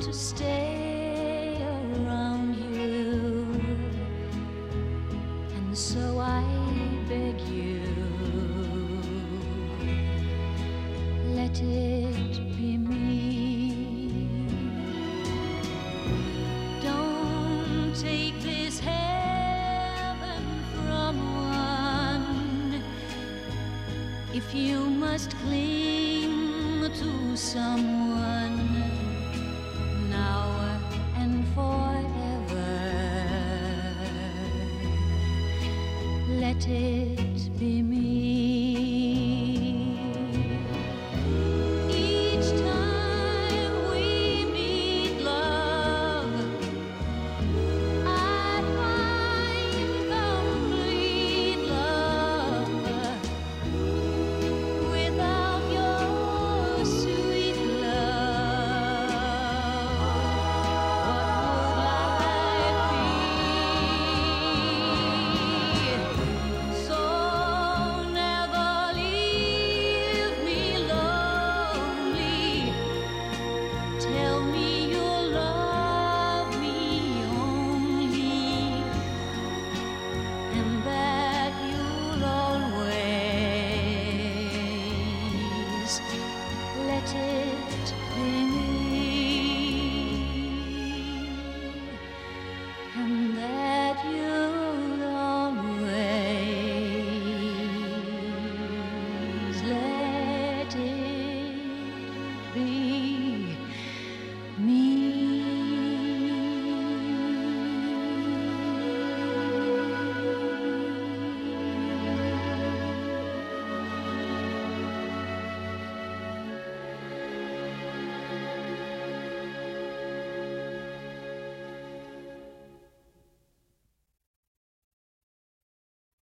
to stay around you, and so I beg you, let it be me. Don't take this heaven from one if you must cling to someone.